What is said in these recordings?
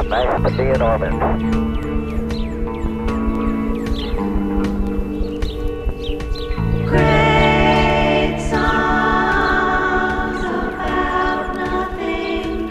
Nice to be in orbit. Great songs about nothing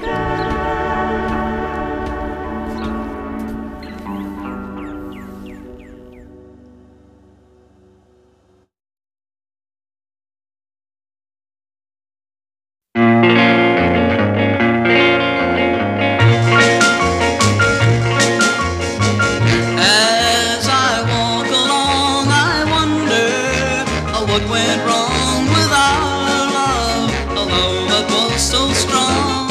As I walk along, I wonder what went wrong with our love, a love that was so strong.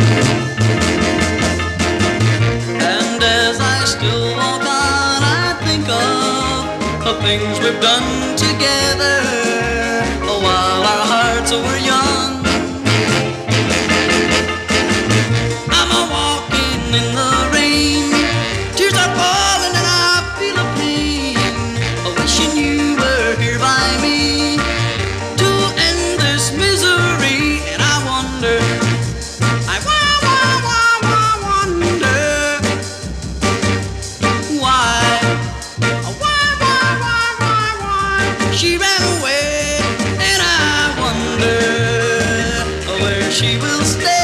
And as I still walk on, I think of the things we've done together while our hearts were young. I'm a walking in the rain, tears are falling and I feel a pain, wishing you were here by me to end this misery. And I wonder, I wonder why she ran away. And I wonder where she will stay,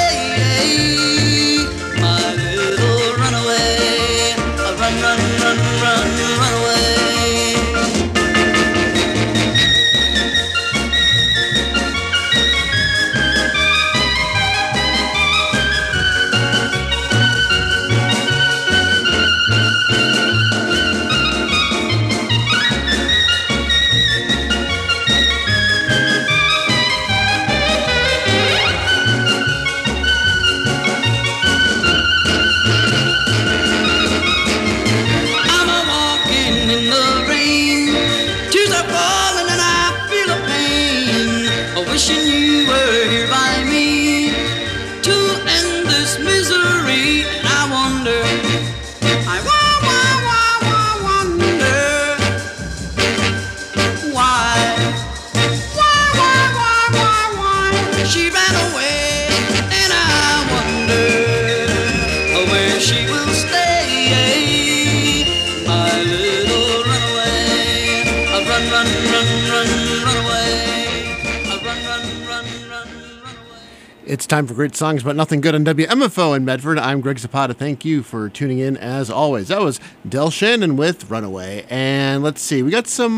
my little runaway. Run, run, run, run, run away. I'm a walking in the rain, tears are falling and I feel a pain, wishing you were here by me to end this misery. And I wonder, I wonder why she ran away. And I wonder where she will stay, my little runaway. Run, run, run, run, run away. Run, run, run, run, run away. It's time for Great Songs But Nothing Good on WMFO in Medford. I'm Greg Zapata. Thank you for tuning in as always. That was Del Shannon with Runaway. And let's see, we got some,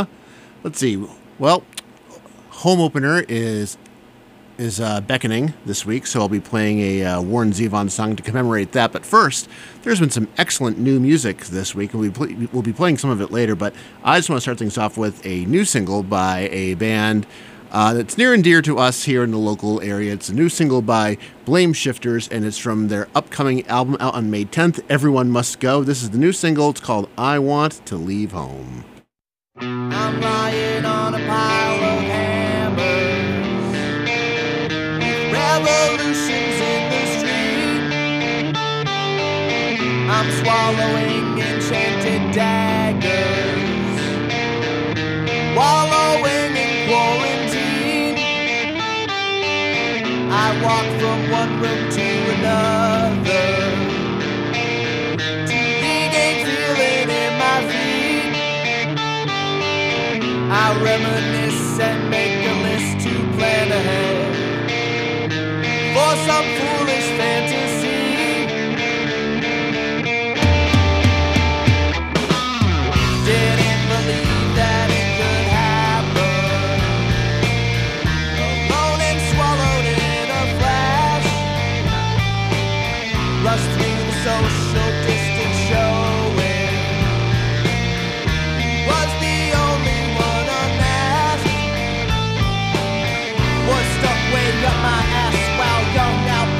well, Home Opener is beckoning this week, so I'll be playing a Warren Zevon song to commemorate that. But first, there's been some excellent new music this week, and we'll be playing some of it later. But I just want to start things off with a new single by a band that's near and dear to us here in the local area. It's a new single by Blame Shifters, and it's from their upcoming album out on May 10th, Everyone Must Go. This is the new single. It's called I Want to Leave Home. I'm lying on a pile of hammers, revolutions in the street. I'm swallowing enchanted daggers, wallowing in quarantine. I walk from one room to another to regain feeling in my feet. I reminisce and make a list to plan ahead for some foolish fantasy. Didn't believe that it could happen, alone and swallowed in a flash. Rushed through the social distance showing, was the only one unmasked. Was stuck way up my ass while young out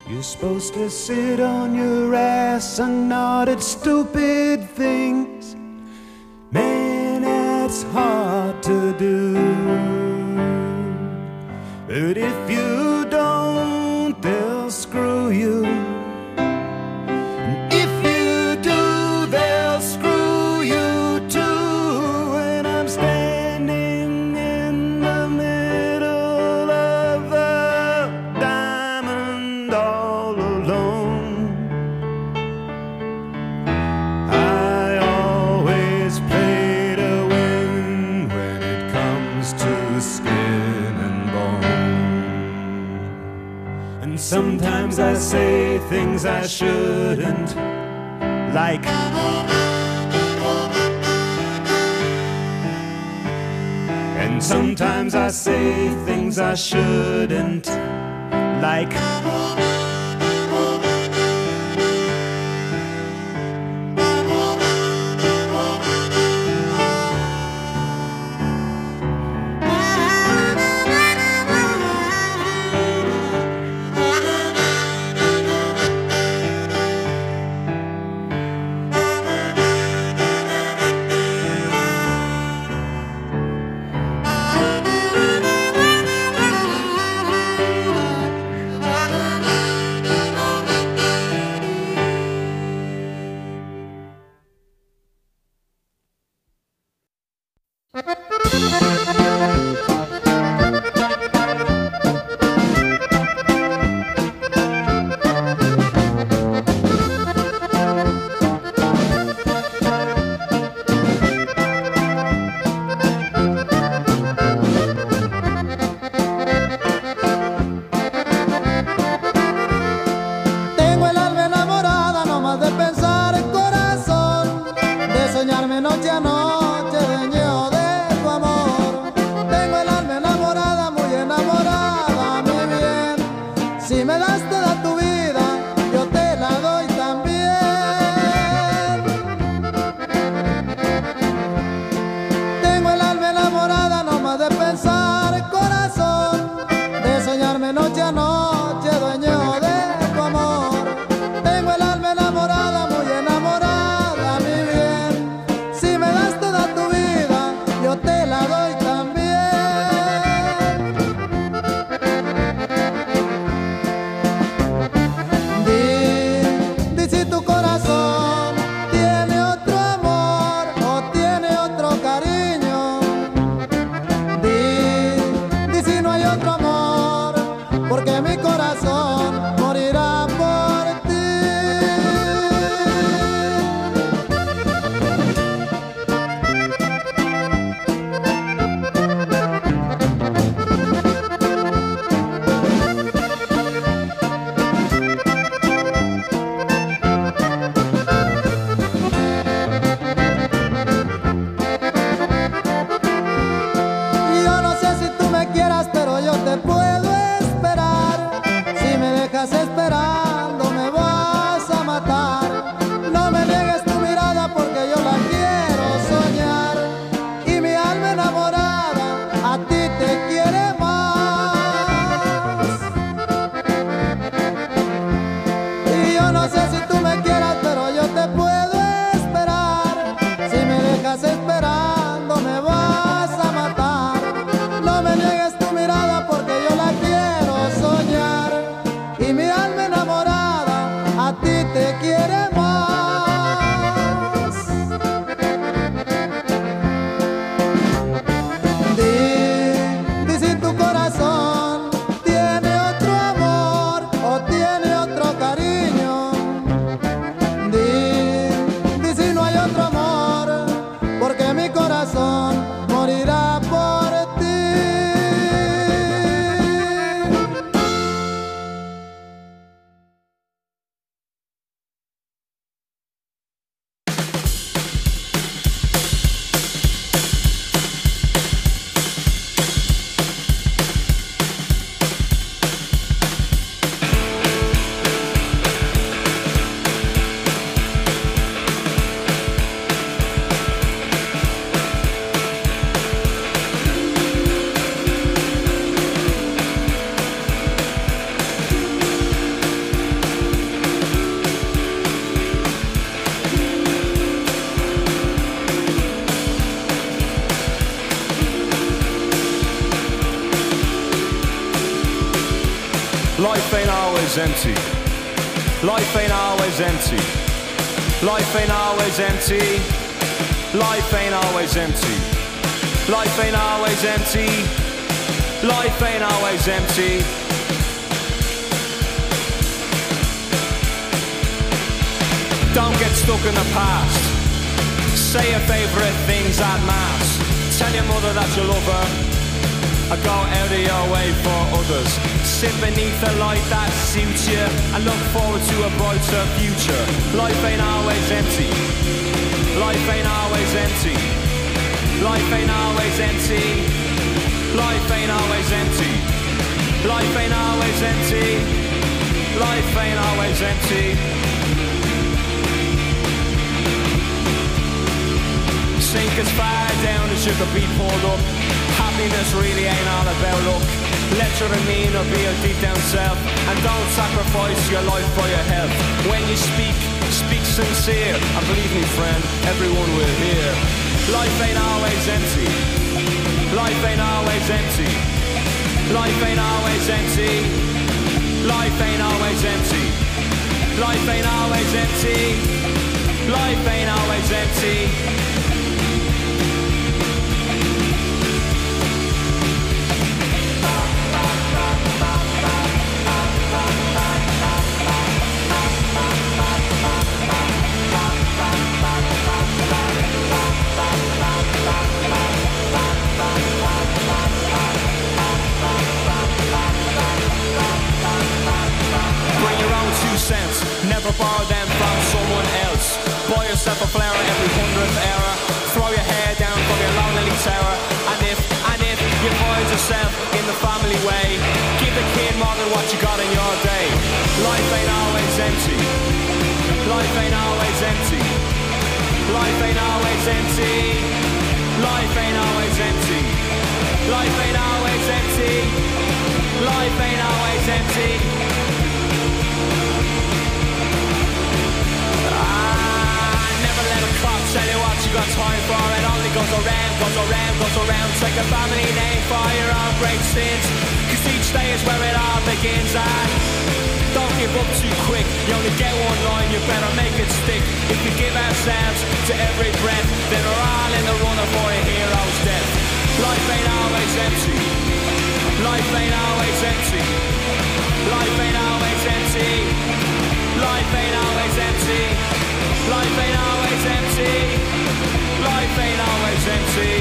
You're supposed to sit on your ass and nod at stupid things. Man, that's hard to do. But if you don't, they'll screw you. And if you do, they'll screw you too. And I'm standing in the middle of the diamond all alone. I always play to win when it comes to skin and bone. And sometimes I say things I shouldn't, like and sometimes I say things I shouldn't, like always empty. Life ain't always empty. Life ain't always empty. Life ain't always empty. Life ain't always empty. Life ain't always empty. Don't get stuck in the past. Say your favourite things en masse. Tell your mother that you love her. Or go out of your way for others. Sit beneath a light that suits you and look forward to a brighter future. Life ain't always empty. Life ain't always empty. Life ain't always empty. Life ain't always empty. Life ain't always empty. Life ain't always empty. Sink as far down as you could be pulled up. Happiness really ain't all about luck. Let your demeanor be your deep down self, and don't sacrifice your life for your health. When you speak, speak sincere, and believe me friend, everyone will hear. Life ain't always empty. Life ain't always empty. Life ain't always empty. Life ain't always empty. Life ain't always empty. Life ain't always empty. Never borrow them from someone else. Buy yourself a flower every 100th hour. Throw your hair down from your lonely tower. And if you find yourself in the family way, give the kid more than what you got in your day. Life ain't always empty. Life ain't always empty. Life ain't always empty. Life ain't always empty. Life ain't always empty. Life ain't always empty. Tell you what you got time for. It only goes around, goes around, goes around. Take a family name for your own great sins, 'cause each day is where it all begins. And don't give up too quick. You only get one line, you better make it stick. If we give ourselves to every breath, then we're all in the running for a hero's death. Life ain't always empty. Life ain't always empty. Life ain't always empty. Life ain't always empty. Life ain't always empty. Life ain't always empty.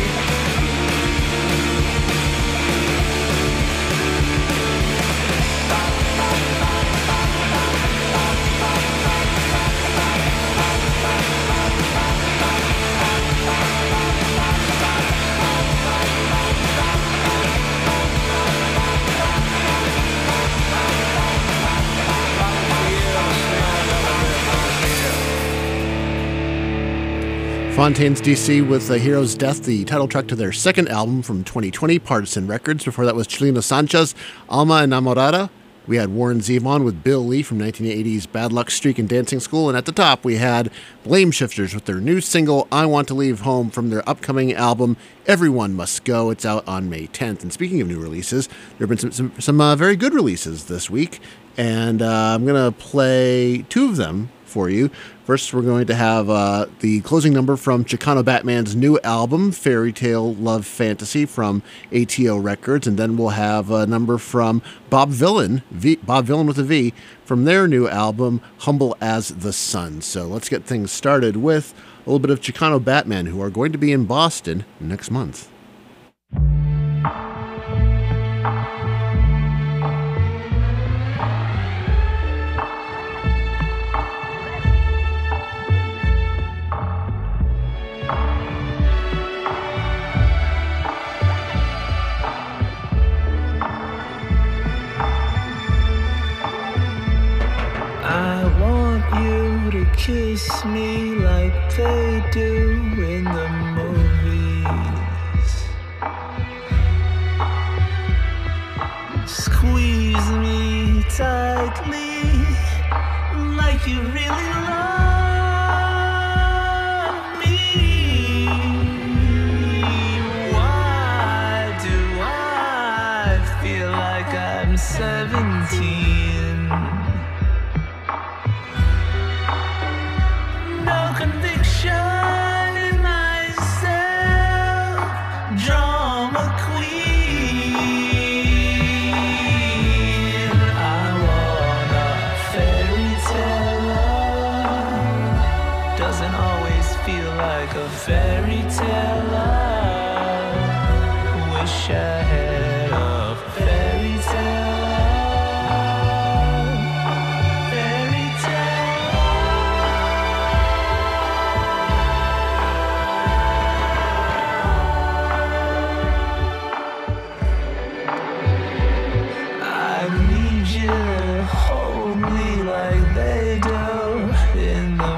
Fontaines DC with The Hero's Death, the title track to their second album from 2020, Partisan Records. Before that was Chileno Sanchez, Alma Enamorada. We had Warren Zevon with Bill Lee from 1980's Bad Luck Streak and Dancing School. And at the top, we had Blame Shifters with their new single, I Want to Leave Home, from their upcoming album, Everyone Must Go. It's out on May 10th. And speaking of new releases, there have been some very good releases this week. And I'm going to play two of them for you. First, we're going to have the closing number from Chicano Batman's new album, Fairy Tale Love Fantasy, from ATO Records. And then we'll have a number from Bob Villain with a V, from their new album, Humble as the Sun. So let's get things started with a little bit of Chicano Batman, who are going to be in Boston next month. Kiss me like they do in the movies. Squeeze me tightly like you really love me. Why do I feel like I'm 17? like a fairy tale love. Wish I had a fairy tale love. Fairy tale love. I need you to hold me like they do in the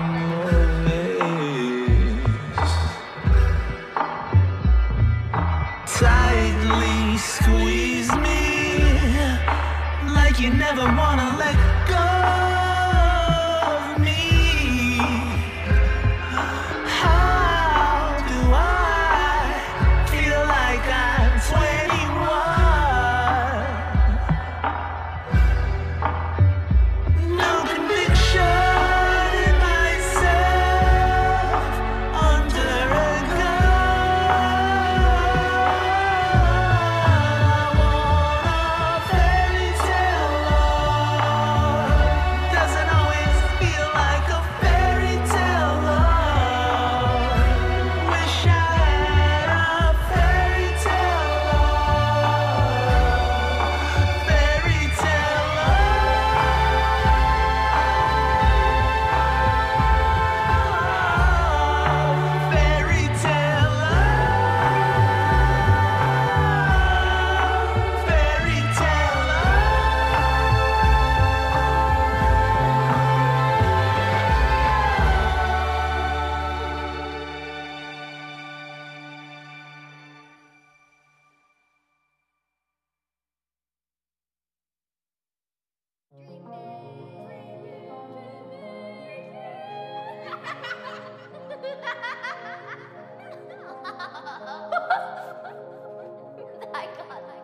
movies. Tightly squeeze me like you never wanna let go of me. How do I feel like I'm 21? No conviction in myself under a gun. I want a fairy tale love. Doesn't always feel like a fairy tale love. Wish I had a fairy tale love. Fairy tale love. Fairy tale love. Fairy tale I got it.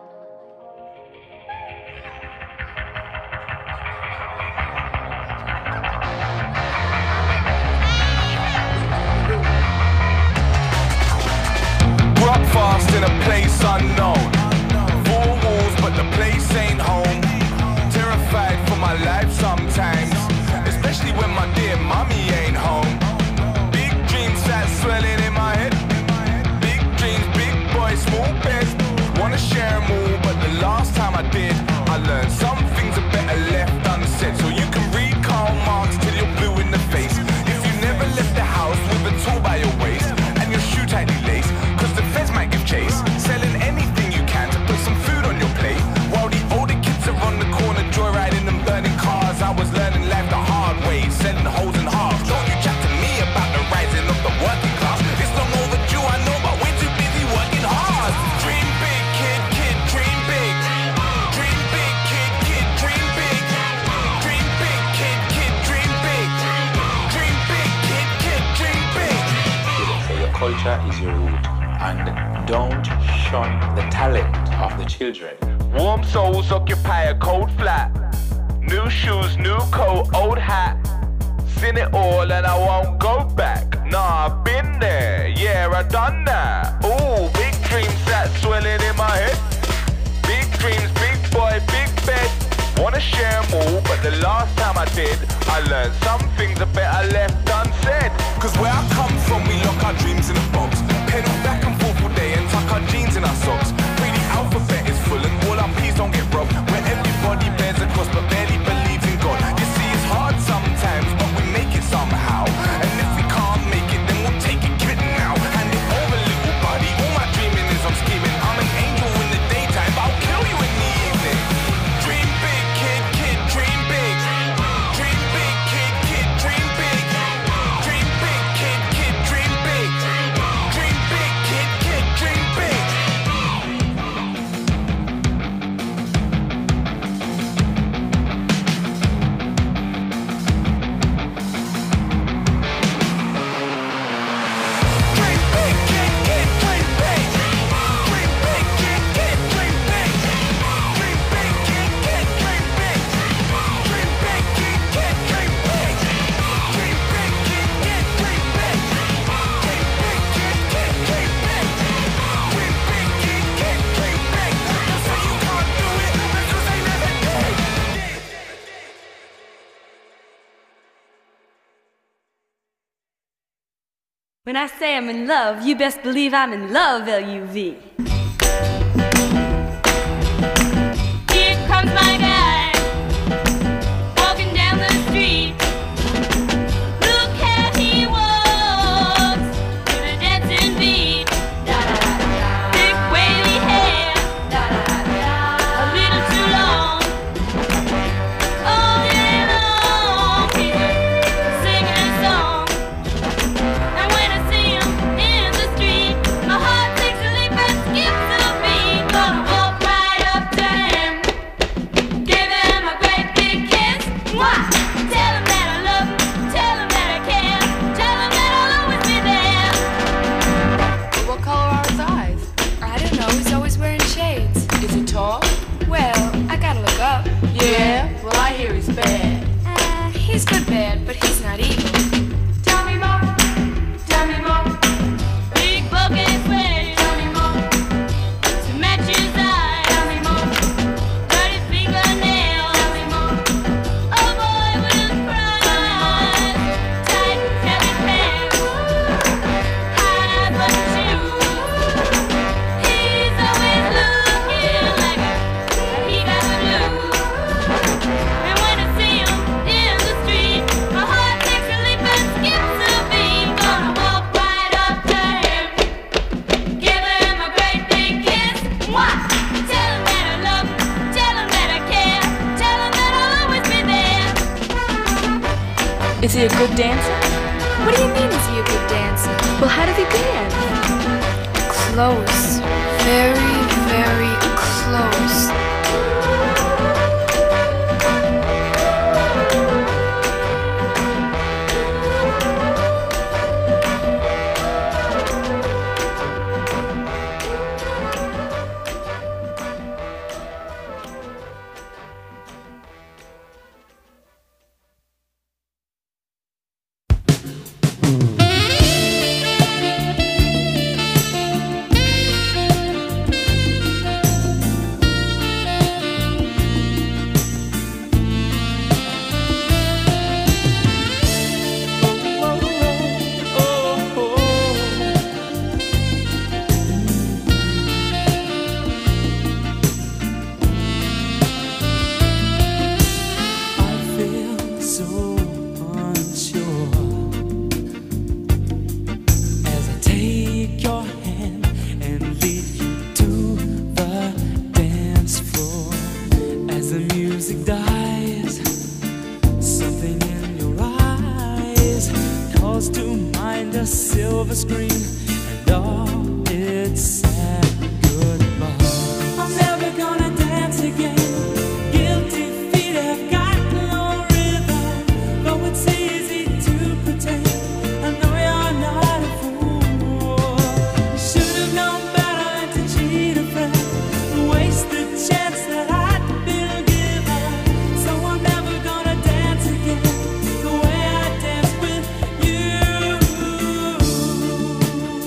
Grew up fast in a place unknown. Four walls, but the place ain't home. Terrified for my life sometimes, especially when my dear mummy ain't home. Big dreams start swelling in my head. Big dreams, big boy, small beds. Wanna share 'em all, but the last time I did, I learned some things are better left unsaid. So you can read Karl Marx till you're blue in the face. If you never left the house with a tool by your waist and your shoe tightly laced, 'cause the feds might give chase. Selling anything you can to put some food on your plate, while the older kids are on the corner joyriding and burning cars. I was learning life the hard way, selling holes in halves. Don't you chat to me about the rising of the working class. It's long overdue, I know, but we're too busy working hard. Dream big, kid, kid, dream big. Dream big, kid, kid, dream big. Dream big, kid, kid, dream big. Dream big, kid, kid, dream big. Your culture is your root, and don't shun the talent of the children. Warm souls occupy a cold flat. New shoes, new coat, old hat. Seen it all and I won't go back. Nah, I've been there, yeah, I done that. Ooh, big dreams that swelling in my head. Big dreams, big boy, big bed. Wanna share 'em all, but the last time I did, I learned some things are better left unsaid. 'Cause where I come from, we lock our dreams in a box. Pedal back and forth all day and tuck our jeans in our socks. Pray the alphabet is full and all our P's don't get robbed. Where everybody bears a cross but barely believes in God. You see, it's hard sometimes, but we make it somehow. And if we can't make it, then we'll take it, give it now. Hand it over, little buddy. All my dreaming is I'm scheming. I'm an angel in the daytime, but I'll kill you in the evening. Dream big, kid, kid, dream big. Dream big, kid, kid, dream big. Dream big, kid, kid, dream big. Dream big, kid, kid, dream big. When I say I'm in love, you best believe I'm in love, L-U-V. Here comes my guy, walking down the street. Look how he walks, with a dancing beat. Thick wavy hair, a little too long. All day long, he's singing a song. And when I see him in the street, my heart takes a leap and skips a beat. Gonna walk right up to him, give him a great big kiss. Mwah! Tell him that I love him, tell him that I care, tell him that I'll always be there. What color are his eyes? I don't know, he's always wearing shades. Is he tall? Well, I gotta look up. Yeah, well I hear he's bad. He's good bad, but he's not evil. Tell me more, tell me more. Big bulky sweater, tell me more. To match his eyes, tell me more. Dirty fingernails, tell me more. Oh boy, with his pride. Tight, heavy pants, high button shoes. He's always looking like he got the blues. And when I see him in the street, my heart takes a leap and skips a beat. Gonna walk right up to him, give him a great big kiss. Mwah! Tell him that I love him, tell him that I care, tell him that I'll always be there. Is he a good dancer? What do you mean, is he a good dancer? Well, how does he dance? Close. Very, very close. I feel so unsure as I take your hand and lead you to the dance floor. As the music dies, something in your eyes calls to mind a silver screen and all its sad goodbye. I'm never gonna dance again. Guilty feet have got no rhythm, though it's easy to pretend. I know you're not a fool. Should've known better than to cheat a friend, waste the chance that I'd been given. So I'm never gonna dance again the way I danced with you.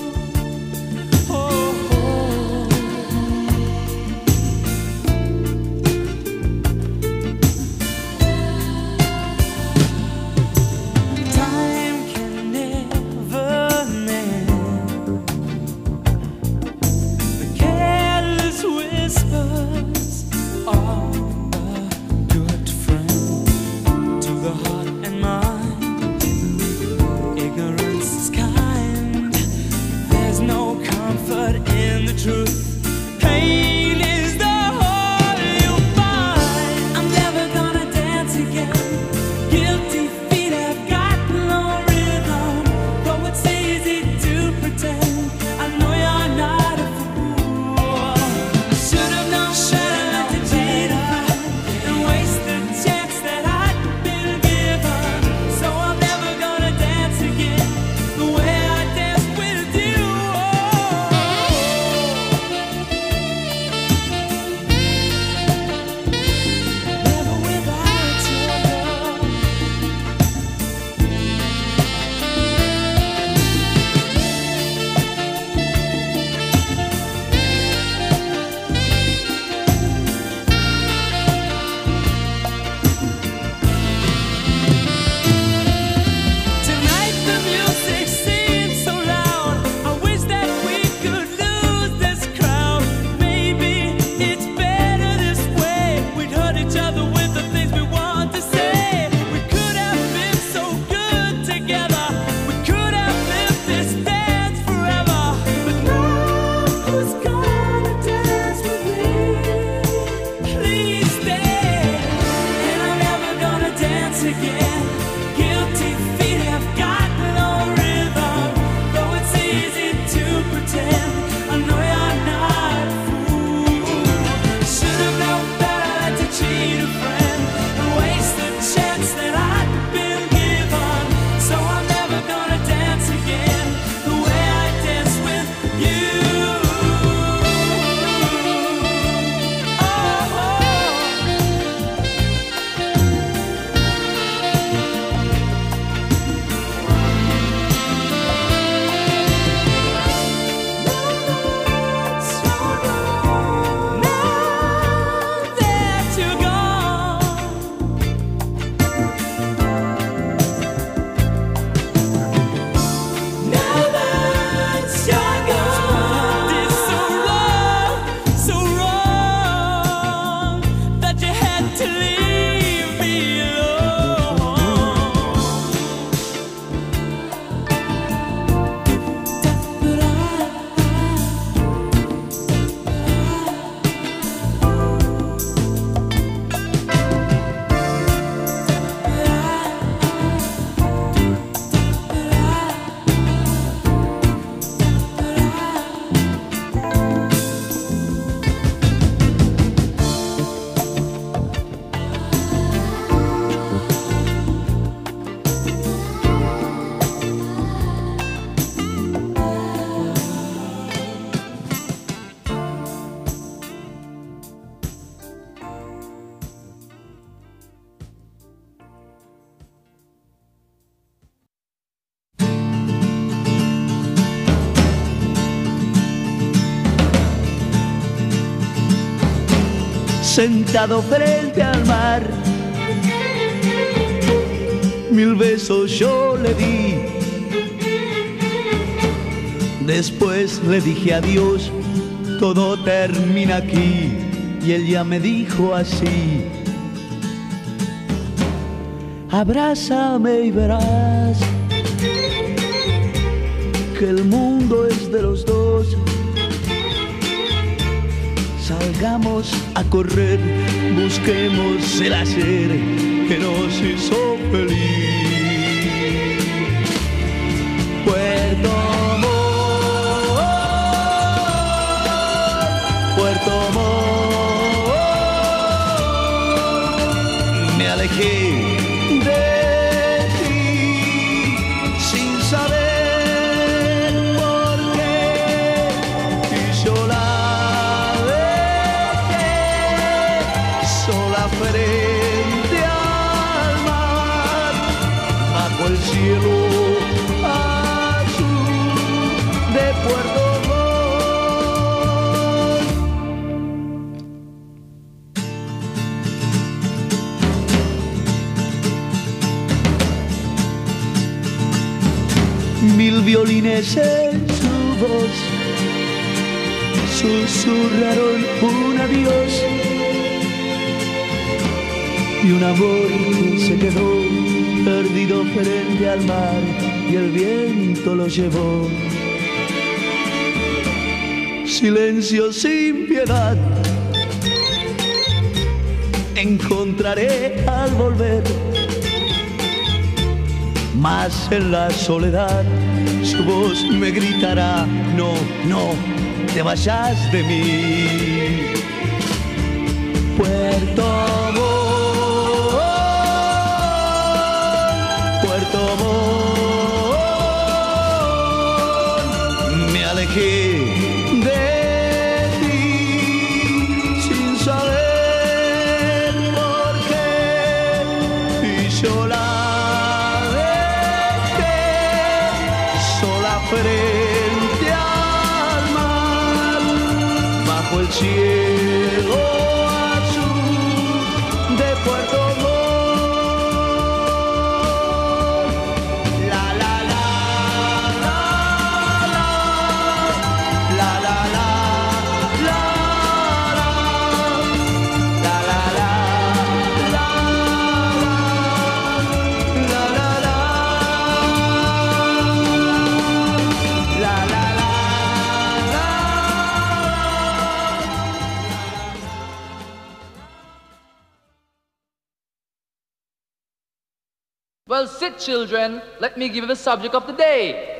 sentado frente al mar. 1000 besos yo le di, después le dije adiós, todo termina aquí. Y ella me dijo así: abrázame y verás que el mundo es de los dos. Salgamos a correr, busquemos el hacer que nos hizo feliz. Puerto Montt, Puerto Montt, me alejé de ti sin saber por qué, y yo la frente al mar, bajo el cielo azul de Puerto Montt. 1000 violines en su voz susurraron un adiós. Y un amor se quedó perdido frente al mar y el viento lo llevó. Silencio sin piedad encontraré al volver, mas en la soledad su voz me gritará: no, no te vayas de mí. Puerto Montt, Puerto Montt, me alejé de ti sin saber por qué, y yo la dejé sola frente al mar, bajo el cielo azul de Puerto Montt. Well, sit, children. Let me give you the subject of the day.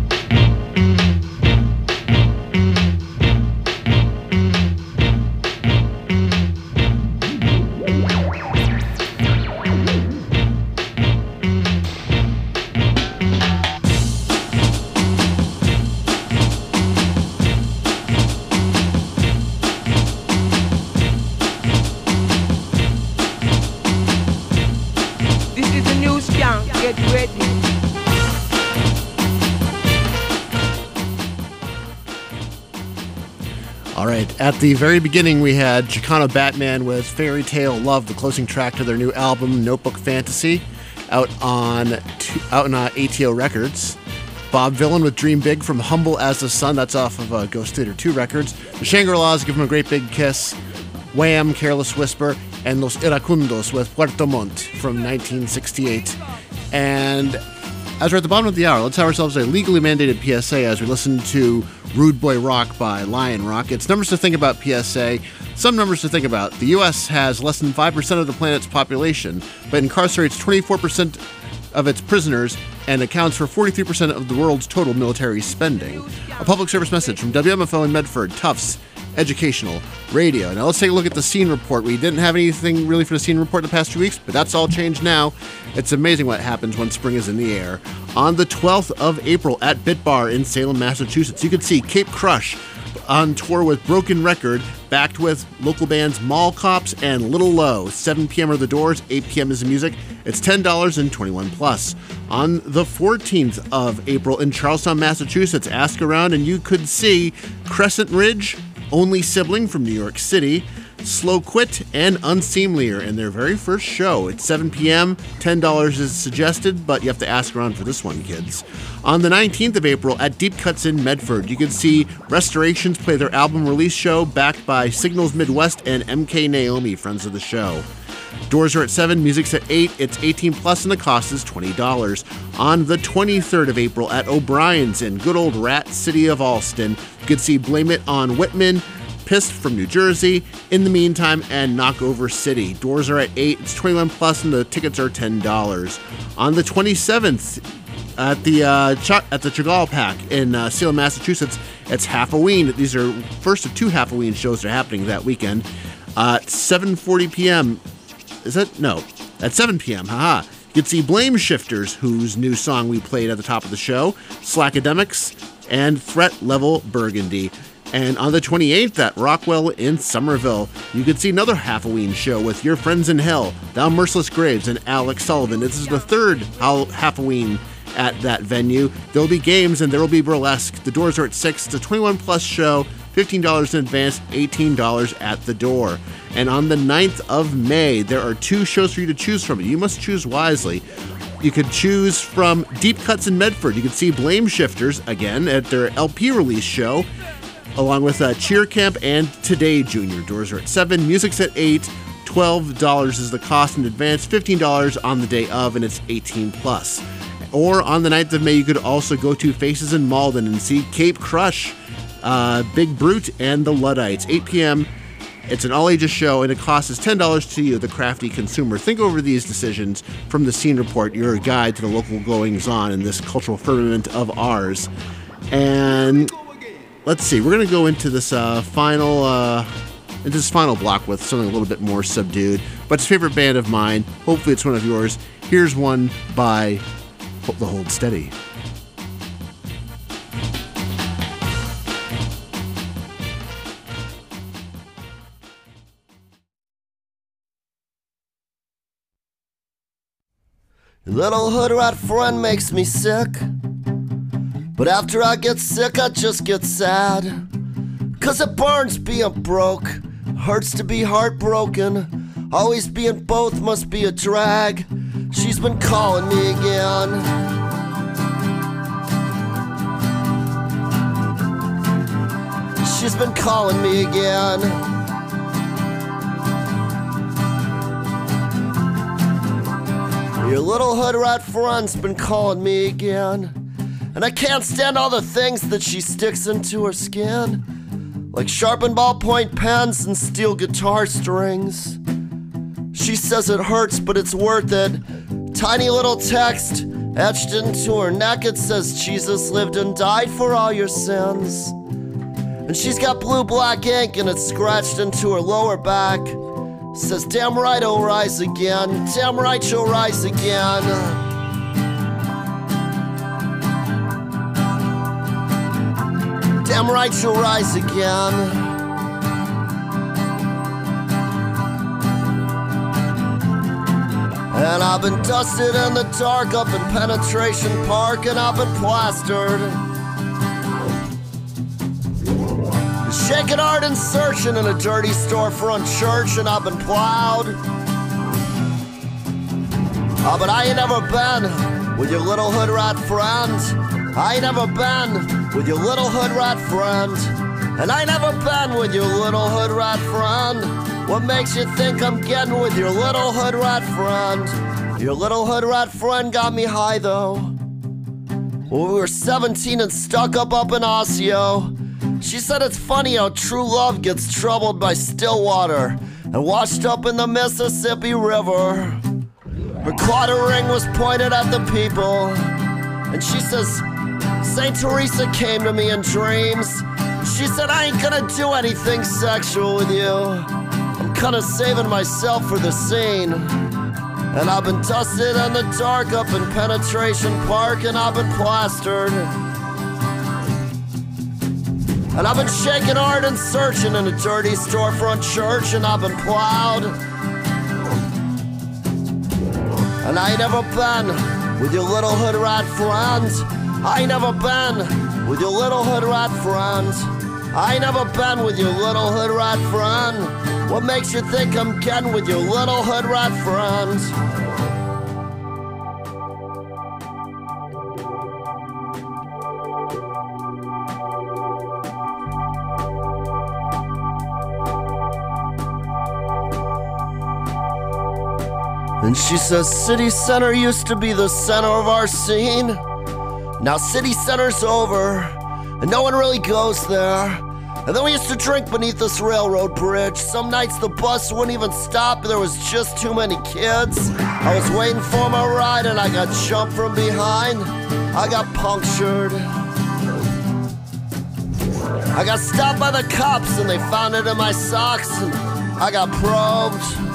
Get ready. All right, at the very beginning we had Chicano Batman with Fairy Tale Love, the closing track to their new album Notebook Fantasy, out on ATO Records. Bob Vylan with Dream Big from Humble as the Sun, that's off of Ghost Theater 2 Records. The Shangri-Las give them a great big kiss. Wham, Careless Whisper, and Los Iracundos with Puerto Montt from 1968. And as we're at the bottom of the hour, let's have ourselves a legally mandated PSA as we listen to Rude Boy Rock by Lion Rock. It's numbers to think about, PSA. Some numbers to think about. The U.S. has less than 5% of the planet's population, but incarcerates 24% of its prisoners and accounts for 43% of the world's total military spending. A public service message from WMFO in Medford, Tufts Educational Radio. Now let's take a look at the scene report. We didn't have anything really for the scene report the past 2 weeks, but that's all changed now. It's amazing what happens when spring is in the air. On the 12th of April at Bit Bar in Salem, Massachusetts, you can see Cape Crush on tour with Broken Record, backed with local bands Mall Cops and Little Low. 7 p.m. are the doors, 8 p.m. is the music. It's $10 and 21 plus. On the 14th of April in Charlestown, Massachusetts, ask around and you could see Crescent Ridge, Only Sibling from New York City, Slow Quit, and Unseemly are in their very first show. It's 7 p.m., $10 is suggested, but you have to ask around for this one, kids. On the 19th of April at Deep Cuts in Medford, you can see Restorations play their album release show backed by Signals Midwest and MK Naomi, friends of the show. Doors are at 7, music's at 8, it's 18 plus, and the cost is $20. On the 23rd of April at O'Brien's in good old Rat City of Allston, you can see Blame It on Whitman, Pissed from New Jersey, In the Meantime, and Knockover City. Doors are at 8, it's 21 plus, and the tickets are $10. On the 27th, at the Chagall Pack in Salem, Massachusetts, it's Halloween. These are first of 2 Halloween shows that are happening that weekend. At 7:40 p.m. Is it? No. At 7 p.m. Haha. You can see Blame Shifters, whose new song we played at the top of the show, Slackademics, and Threat Level Burgundy. And on the 28th at Rockwell in Somerville, you can see another Halloween show with Your Friends in Hell, Thou Merciless Graves, and Alex Sullivan. This is the third Halloween at that venue. There will be games and there will be burlesque. The doors are at 6. It's a 21 plus show, $15 in advance, $18 at the door. And on the 9th of May, there are 2 shows for you to choose from. You must choose wisely. You could choose from Deep Cuts in Medford. You can see Blame Shifters again at their LP release show, along with Cheer Camp and Today Junior. Doors are at 7, music's at 8, $12 is the cost in advance, $15 on the day of, and it's 18 plus. Or on the 9th of May, you could also go to Faces in Malden and see Cape Crush, Big Brute, and the Luddites. 8 p.m. It's an all-ages show, and it costs us $10 to you, the crafty consumer. Think over these decisions from the Scene Report, your guide to the local goings-on in this cultural firmament of ours. And let's see, we're going to go into this final block with something a little bit more subdued, but it's a favorite band of mine. Hopefully it's one of yours. Here's one by The Hold Steady. Little hood rat friend makes me sick, but after I get sick I just get sad. 'Cause it burns being broke, hurts to be heartbroken, always being both must be a drag. She's been calling me again. She's been calling me again. Your little hood rat friend's been calling me again, and I can't stand all the things that she sticks into her skin, like sharpened ballpoint pens and steel guitar strings. She says it hurts, but it's worth it. Tiny little text etched into her neck, it says Jesus lived and died for all your sins. And she's got blue-black ink and it's scratched into her lower back. Says, damn right I'll rise again, damn right you'll rise again. Damn right you'll rise again. And I've been dusted in the dark up in Penetration Park, and I've been plastered. Shaking hard and searching in a dirty storefront church, and I've been plowed. Oh, but I ain't never been with your little hood rat friend. I ain't never been with your little hood rat friend. And I ain't never been with your little hood rat friend. What makes you think I'm getting with your little hood rat friend? Your little hood rat friend got me high though. When we were 17 and stuck up in Osseo. She said it's funny how true love gets troubled by still water and washed up in the Mississippi River. Her quarter ring was pointed at the people, and she says, Saint Teresa came to me in dreams. She said, I ain't gonna do anything sexual with you. I'm kinda saving myself for the scene. And I've been dusted in the dark up in Penetration Park, and I've been plastered. And I've been shaking hard and searching in a dirty storefront church, and I've been plowed. And I ain't never been with your little hood rat friend. I ain't never been with your little hood rat friend. I ain't never been with your little hood rat friend. What makes you think I'm getting with your little hood rat friends? And she says City Center used to be the center of our scene. Now City Center's over, and no one really goes there. And then we used to drink beneath this railroad bridge. Some nights the bus wouldn't even stop, there was just too many kids. I was waiting for my ride and I got jumped from behind. I got punctured. I got stopped by the cops and they found it in my socks, and I got probed.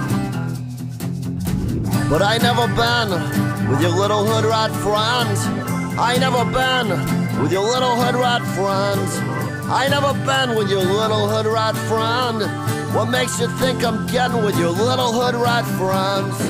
But I never been with your little hood rat friend. I never been with your little hood rat friend. I never been with your little hood rat friend. What makes you think I'm getting with your little hood rat friends?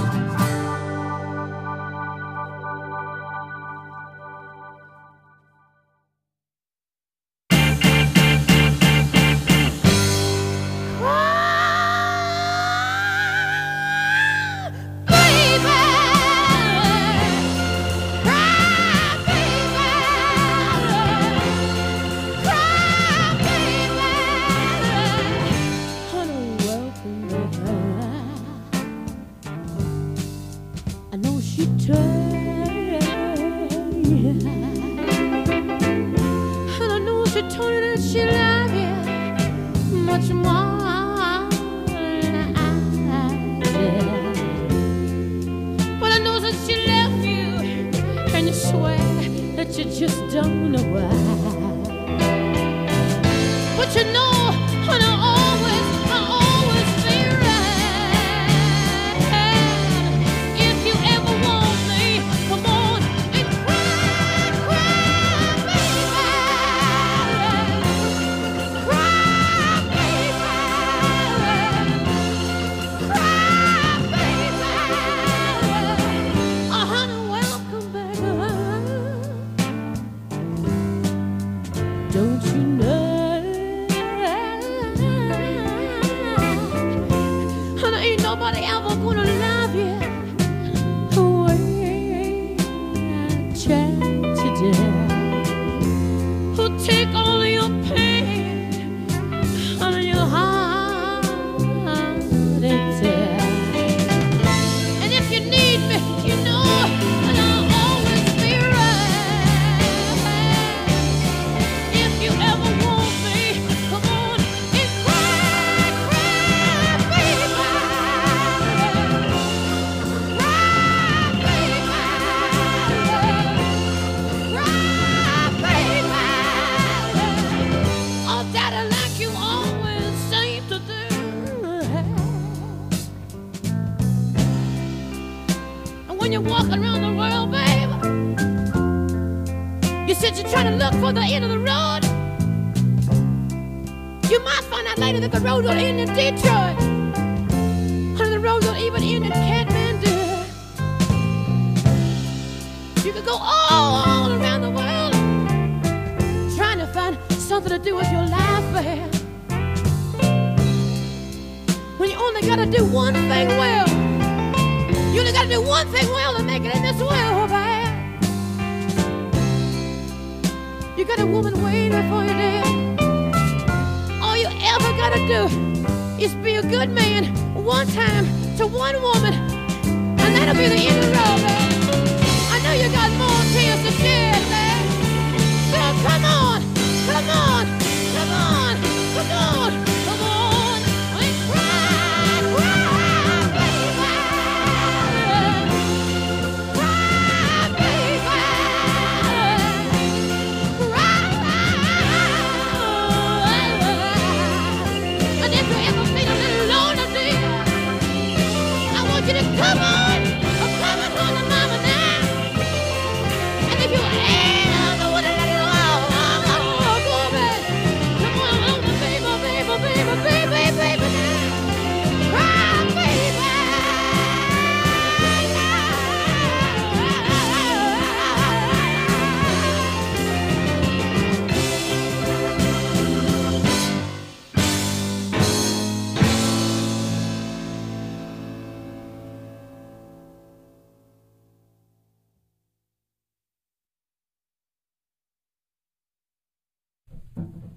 Come on, I'm coming on the mountain.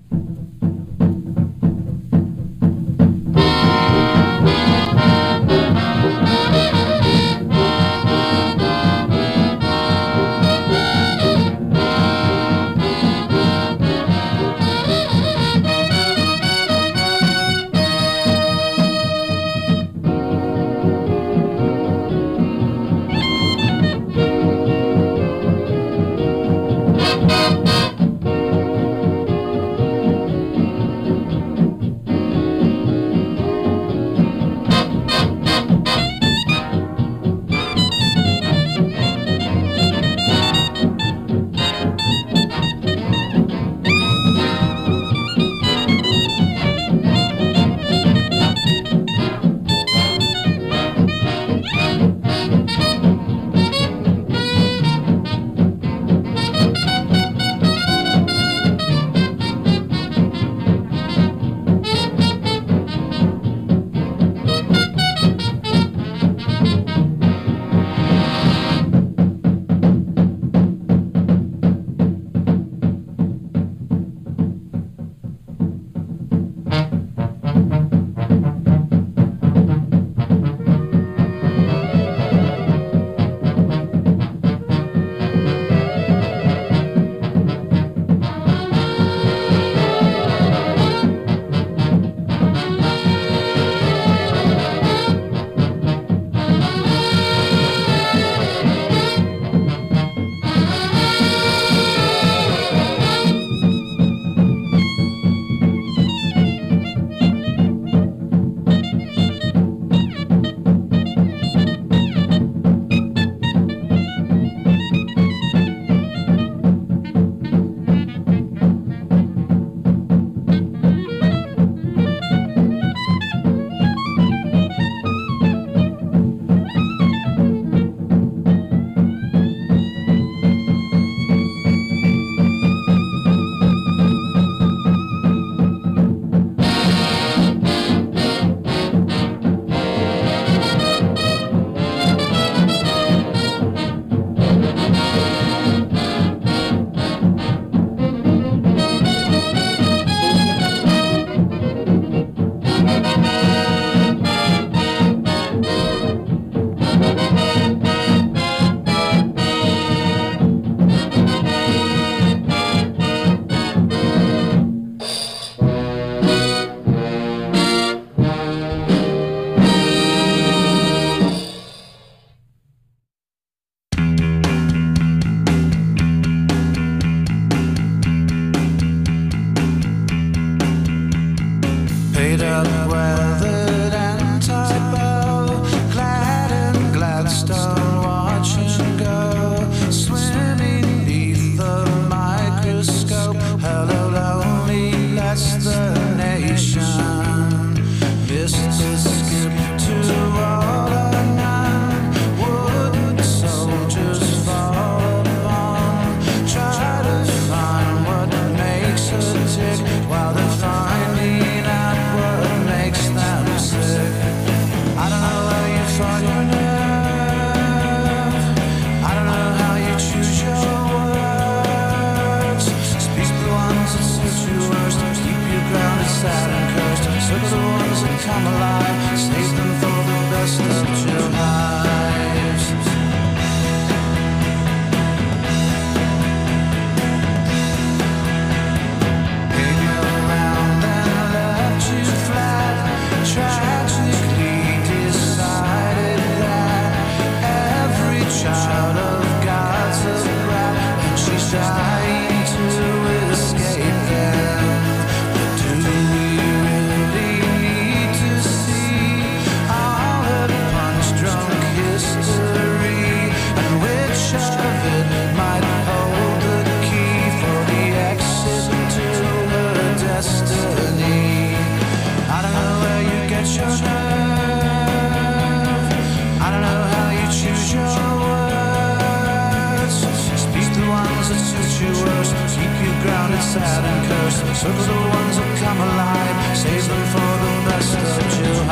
sad and cursed. Look for the ones that come alive, save them for the best of your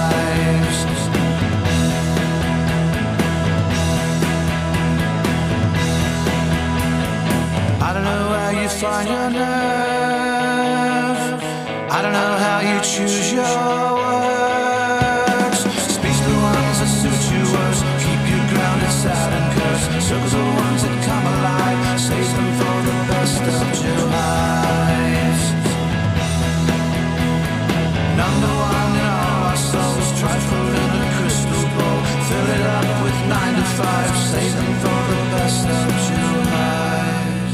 lives. I don't know where you find your nerve. I don't know how you choose your words. Speak the ones that suit you worst. Keep you grounded, sad and cursed. Circles are the ones that come alive. Save them for the best of July's. Number one in all our souls. Trifle in a crystal bowl. Fill it up with 9 to 5. Save them for the best of July's.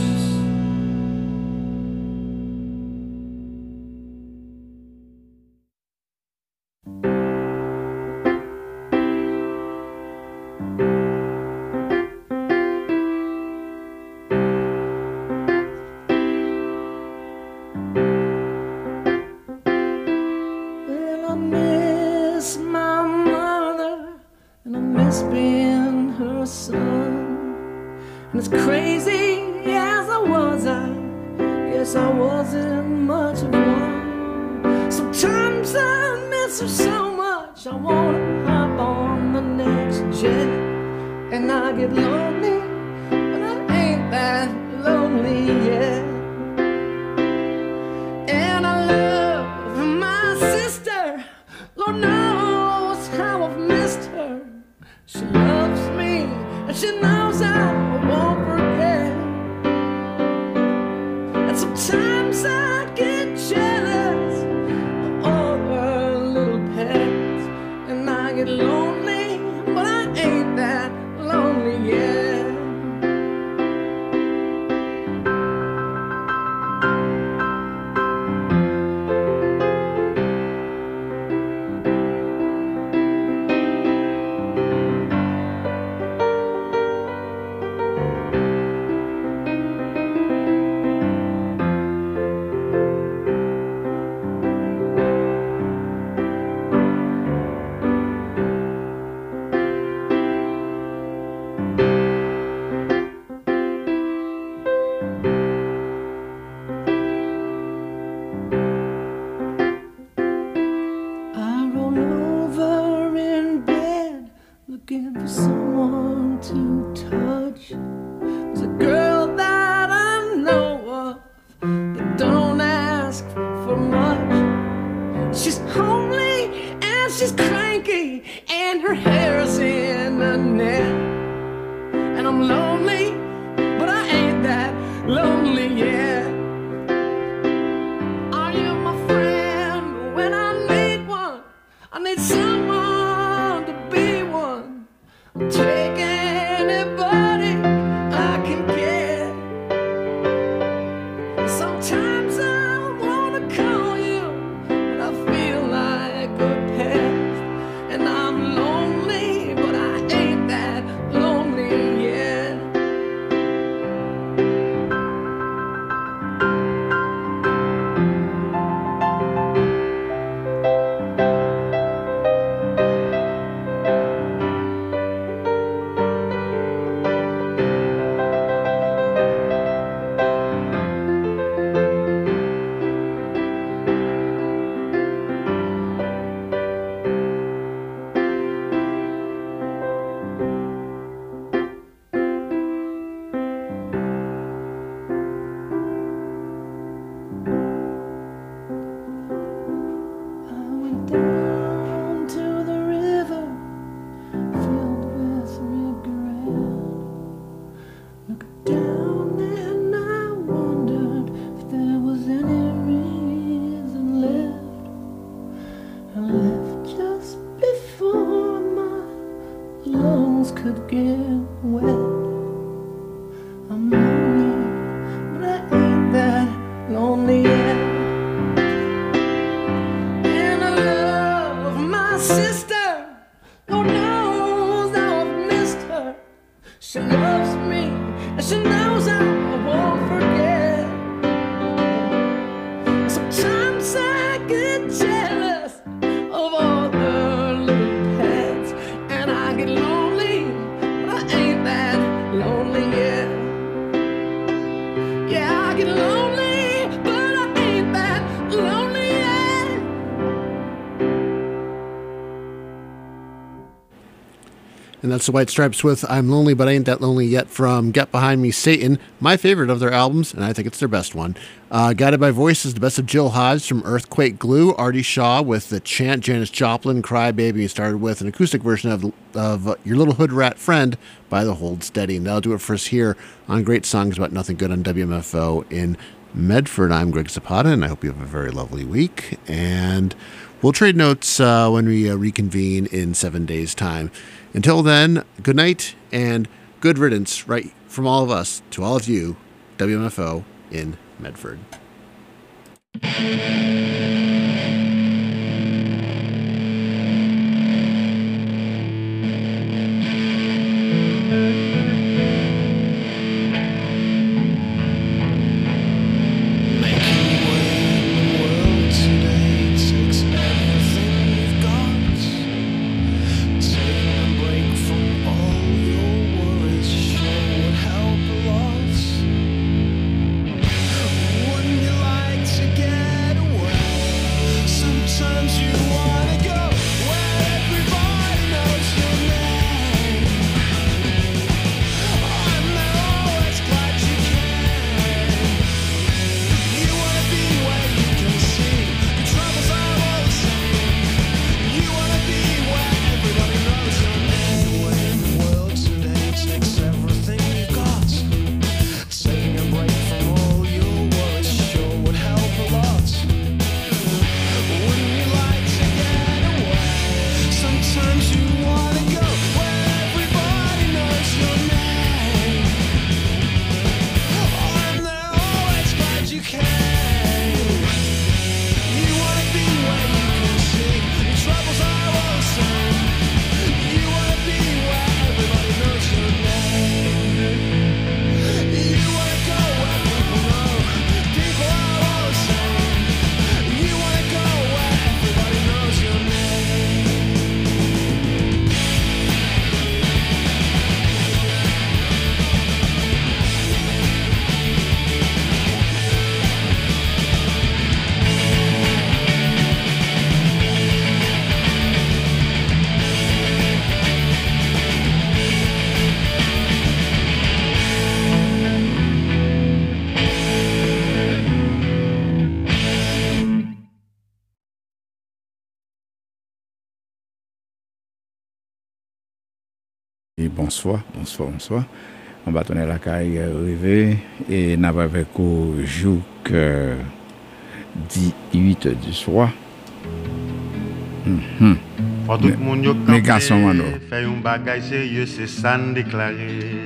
Well, I miss my mother, and I miss being her son. And as crazy as I was, I guess I wasn't much of one. Sometimes I miss her so much, I wanna hop on the next jet. And I get lonely, but I ain't that lonely yet. And I love my sister, Lord knows how I've missed her. She loves me, and she knows I won't forget. And sometimes I get jealous of all her little pets. And I get lonely, but I ain't that lonely yet. I roll over in bed, looking for someone to touch. There's a girl that I know of that don't ask for much. She's homely and she's cranky, and her hair's in a net. And I'm lonely, but I ain't that lonely yet. Are you my friend when I need one? I need someone to be one. I'll take anybody I can get. And that's the White Stripes with I'm Lonely But I Ain't That Lonely Yet from Get Behind Me, Satan, my favorite of their albums, and I think it's their best one. Guided by Voices, the best of Jill Hodge from Earthquake Glue, Artie Shaw with The Chant, Janis Joplin, Cry Baby. We started with an acoustic version of Your Little Hood Rat Friend by the Hold Steady. And that'll do it for us here on Great Songs About Nothing Good on WMFO in Medford. I'm Greg Zapata, and I hope you have a very lovely week. And we'll trade notes when we reconvene in 7 days' time. Until then, good night and good riddance, right from all of us to all of you, WMFO in Medford. Bonsoir. On va tourner la caille rêver et n'a pas avec au jouk 18 du soir. Mes garçons, mano. Fait un bagage sérieux, c'est ça nous déclarer.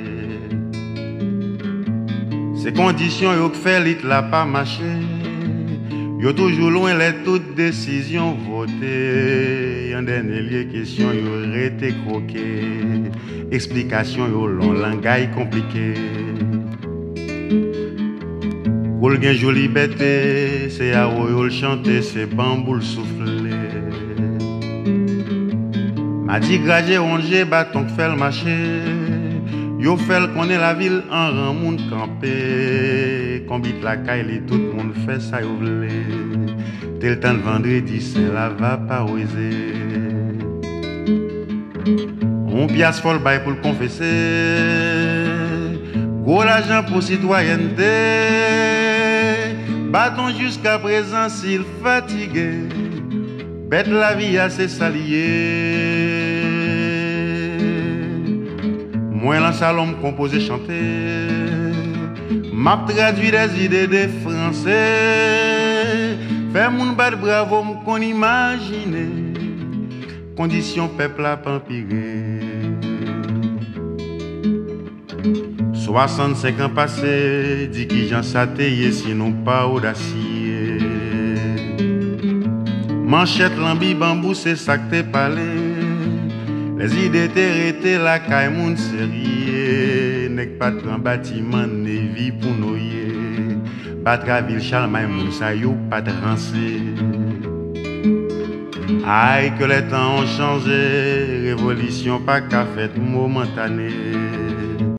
Ces conditions, yo fait lit la pas marché. Yo toujours loin les toutes décisions votées. En dernier lieu, question, yo rete croqué. Explication, yo long langage compliqué. Pour le joli bête, c'est à yo le chanter, c'est bambou le souffler. M'a dit gragé, rongé, bâton que fait le marché. Yo fait qu'on est la ville en rang monde campé. Combite la caille, tout le monde fait ça yo vle. Tel le temps de vendredi, c'est la va pas oser. On pièce folle bail pour le confesser. Gros l'argent pour citoyenneté. Bâton jusqu'à présent s'il fatigué. Bête la vie assez salier. Moi dans salon composer chanter. M'a traduit des idées des Français. Fait moun bat bravo m'kon imaginer. Condition peuple a empiré. 65 ans passés, dit qui j'en sateye sinon pas audacieux. Manchette, lambi, bambou, c'est ça que t'es parlé. Les idées t'es la caille moun sérieux. N'est pas de bâtiment, n'est vie pour noyer. Batra ville, Charlemagne, moun sa yo pas de rancé. Aïe que les temps ont changé. Révolution pas qu'à fête momentanée.